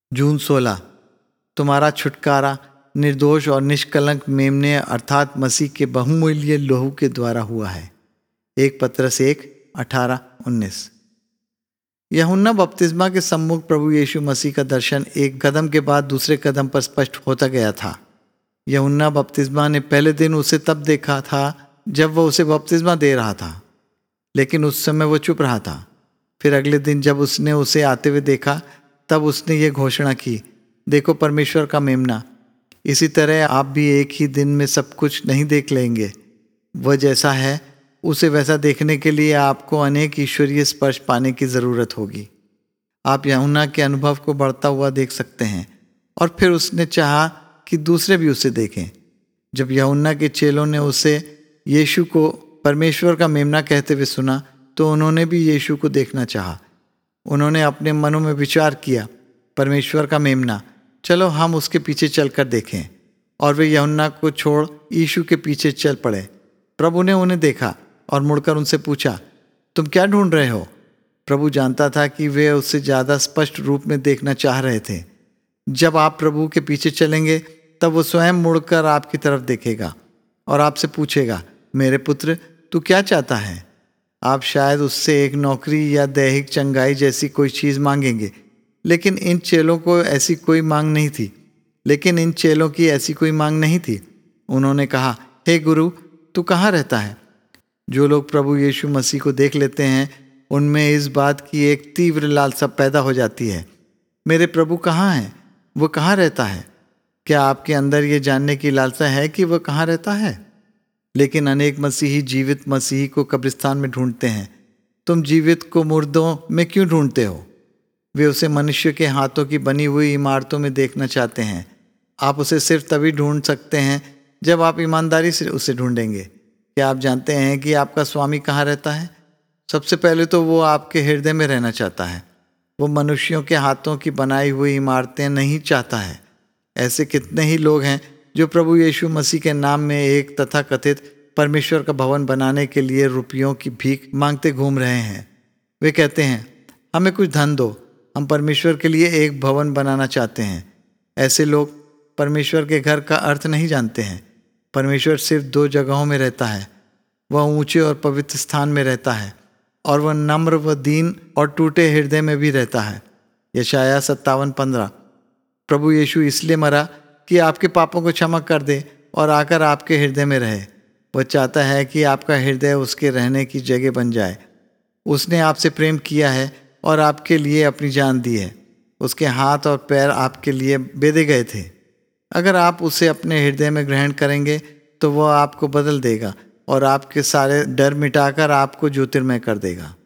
जून 16। तुम्हारा छुटकारा निर्दोष और निष्कलंक मेमने अर्थात मसीह के बहुमूल्य लहू के द्वारा हुआ है। 1 पतरस 1:18-19। यूहन्ना बपतिस्मा के सम्मुख प्रभु यीशु मसीह का दर्शन एक कदम के बाद दूसरे कदम पर स्पष्ट होता गया था। यूहन्ना बपतिस्मा ने पहले दिन उसे तब देखा था जब वह उसे बपतिस्मा दे रहा था, लेकिन उस समय वो चुप रहा था। फिर अगले दिन जब उसने उसे आते हुए देखा तब उसने ये घोषणा की, देखो परमेश्वर का मेमना। इसी तरह आप भी एक ही दिन में सब कुछ नहीं देख लेंगे। वह जैसा है उसे वैसा देखने के लिए आपको अनेक ईश्वरीय स्पर्श पाने की ज़रूरत होगी। आप यूहन्ना के अनुभव को बढ़ता हुआ देख सकते हैं और फिर उसने चाहा कि दूसरे भी उसे देखें। जब यूहन्ना के चेलों ने उसे यीशु को परमेश्वर का मेमना कहते हुए सुना तो उन्होंने भी यीशु को देखना चाहा। उन्होंने अपने मनों में विचार किया, परमेश्वर का मेमना, चलो हम उसके पीछे चलकर देखें। और वे यूहन्ना को छोड़ यीशु के पीछे चल पड़े। प्रभु ने उन्हें देखा और मुड़कर उनसे पूछा, तुम क्या ढूंढ रहे हो? प्रभु जानता था कि वे उससे ज़्यादा स्पष्ट रूप में देखना चाह रहे थे। जब आप प्रभु के पीछे चलेंगे तब वो स्वयं मुड़कर आपकी तरफ देखेगा और आपसे पूछेगा, मेरे पुत्र तू क्या चाहता है? आप शायद उससे एक नौकरी या दैहिक चंगाई जैसी कोई चीज़ मांगेंगे, लेकिन इन चेलों की ऐसी कोई मांग नहीं थी। उन्होंने कहा, हे गुरु, तू कहाँ रहता है? जो लोग प्रभु यीशु मसीह को देख लेते हैं उनमें इस बात की एक तीव्र लालसा पैदा हो जाती है, मेरे प्रभु कहाँ हैं? वो कहाँ रहता है? क्या आपके अंदर ये जानने की लालसा है कि वह कहाँ रहता है? लेकिन अनेक मसीही जीवित मसीही को कब्रिस्तान में ढूंढते हैं। तुम जीवित को मुर्दों में क्यों ढूंढते हो? वे उसे मनुष्य के हाथों की बनी हुई इमारतों में देखना चाहते हैं। आप उसे सिर्फ तभी ढूंढ सकते हैं जब आप ईमानदारी से उसे ढूंढेंगे। क्या आप जानते हैं कि आपका स्वामी कहाँ रहता है? सबसे पहले तो वो आपके हृदय में रहना चाहता है। वो मनुष्यों के हाथों की बनाई हुई इमारतें नहीं चाहता है। ऐसे कितने ही लोग हैं जो प्रभु यीशु मसीह के नाम में एक तथाकथित परमेश्वर का भवन बनाने के लिए रुपयों की भीख मांगते घूम रहे हैं। वे कहते हैं, हमें कुछ धन दो, हम परमेश्वर के लिए एक भवन बनाना चाहते हैं। ऐसे लोग परमेश्वर के घर का अर्थ नहीं जानते हैं। परमेश्वर सिर्फ 2 जगहों में रहता है। वह ऊंचे और पवित्र स्थान में रहता है और वह नम्र व दीन और टूटे हृदय में भी रहता है। यशायाह 57:15। प्रभु यीशु इसलिए मरा कि आपके पापों को क्षमा कर दे और आकर आपके हृदय में रहे। वह चाहता है कि आपका हृदय उसके रहने की जगह बन जाए। उसने आपसे प्रेम किया है और आपके लिए अपनी जान दी है। उसके हाथ और पैर आपके लिए बेधे गए थे। अगर आप उसे अपने हृदय में ग्रहण करेंगे तो वह आपको बदल देगा और आपके सारे डर मिटाकर आपको ज्योतिर्मय कर देगा।